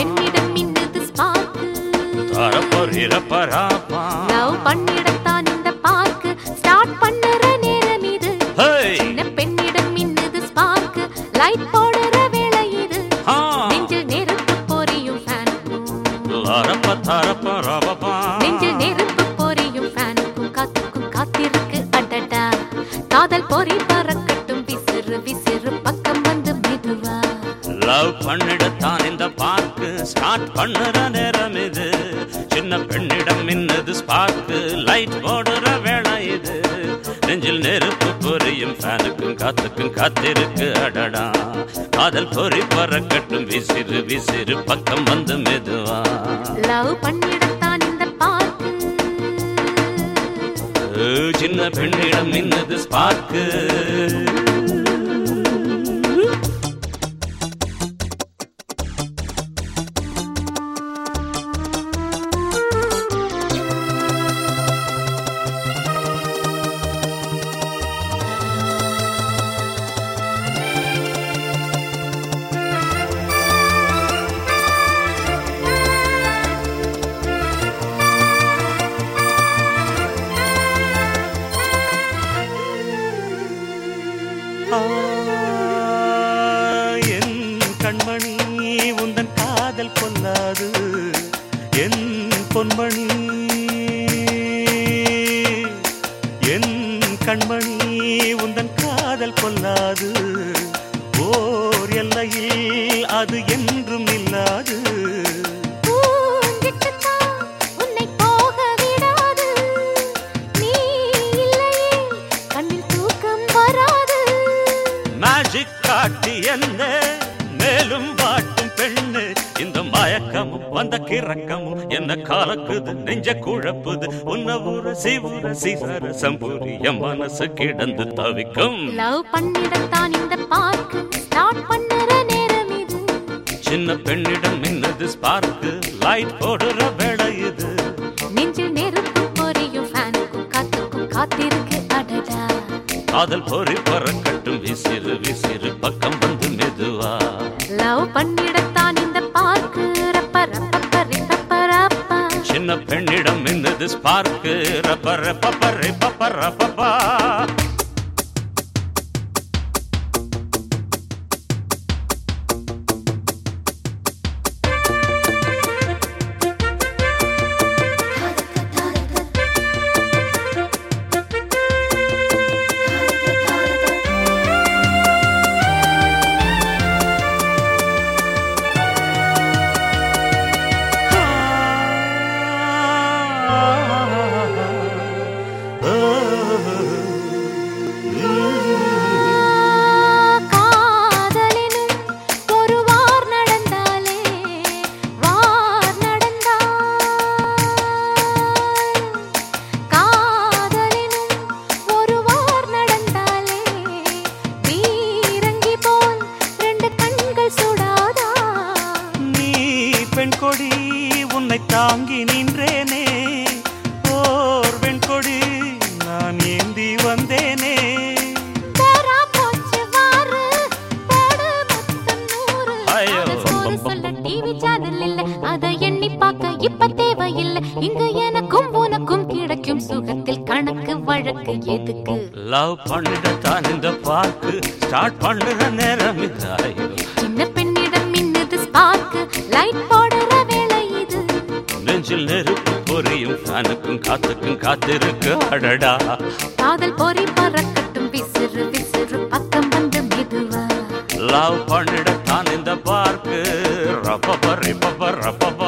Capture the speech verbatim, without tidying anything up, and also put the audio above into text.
பெண்ணிடம் மின்னுது spark தரப்பரிரப்பராப்பா love பண்ணிடத்தான் இந்த park start பண்ணுற நேரம் இது சின்ன பெண்ணிடம் மின்னுது ஸ்பார்க்கு லைட் போடுற வேளை இது நெஞ்சில் நெருப்பு பொரியும் ஃபேனுக்கும் நெஞ்சில் நெருப்பு பொரியும் ஃபேனுக்கும் காத்துக்கும் காத்திருக்கு அடடா காதல் பொறி பறக்கட்டும் விசிறு விசிறு பக்கம் வந்து மெதுவா லவ் பண்ணிடத்தான் இந்த பார்க்கு ஸ்டார்ட் பண்ணுற நேரம் இது சின்ன பெண்ணிடம் மின்னது ஸ்பார்க்கு லைட் போடுற வேளை இது நெஞ்சில் நெருப்பு பொரியும் ஃபேனுக்கும் காத்துக்கும் காத்திருக்கு அடடா காதல் பொறி பறக்கட்டும் விசிறு விசிறு பக்கம் வந்து மெதுவா லவ் பண்ணிடத்தான் இந்த பார்க்கு சின்ன பெண்ணிடம் மின்னது ஸ்பார்க்கு என் கண்மணி உந்தன் காதல் கொல்லாது என் பொன்மணி என் கண்மணி உந்தன் காதல் கொல்லாது ஓர் எல்லையில் அது என்றும் இல்லாது மேஜிக் காட்டி என்ன மேலும் வாட்டும் பெண்ணு இந்த மயக்கமும் வந்த கிறக்கமும் என்ன கலக்குது நெஞ்ச குழப்புது உன்ன ஊர சிவுர சிசர சம்பூரி என் மனசு கிடந்து தவிக்கும் லவ் பண்ணிடத்தான் இந்த பார்க்கு ஸ்டார்ட் பண்ணுற நேரம் இது சின்ன பெண்ணிடம் மின்னது ஸ்பார்க்கு லைட் போடுற வேளை இது நெஞ்சில் நெருப்பு பொரியும் ஃபேனுக்கும் காத்துக்கும் காத்திருக்கு அடடா காதல் பொறி பறக்கட்டும் விசிறு விசிறு பக்கம் வந்து மெதுவா லவ் பண்ணிடத்தான் இந்த பார்க்கு ரப்ப ரப்ப பரி ரப்ப ரப்பா சின்ன பெண்ணிடம் மின்னது ஸ்பார்க்கு ரப்ப ரப்ப பரி பப்ப ரப்பா வெண்கொடி உன்னை தாங்கி நின்றேனே ஓர் வெண்கொடி நான் ஏந்தி வந்தேனே டிவி சேனல் இல்ல அதை எண்ணி பார்க்க இப்ப தேவையில்லை இங்க எனக்கும் உனக்கும் கிடைக்கும் சுகத்தில் கணக்கு வழக்கு எதுக்கு லவ் பண்ணிடத்தான் இந்த பார்க்கு ஸ்டார்ட் பண்ணுற நேரம் சின்ன பெண்ணிடம் மின்னது ஸ்பார்க்கு லைட் போடுற வேளை இது நெஞ்சில் நெருப்பு பொரியும் ஃபேனுக்கும் காத்துக்கும் காத்திருக்கு அடடா காதல் பொறி பறக்கட்டும் விசிறு விசிறு பக்கம் வந்து மெதுவா லவ் பண்ணிடத்தான் இந்த பார்க்கு ரப்ப ரப்ப ரப்ப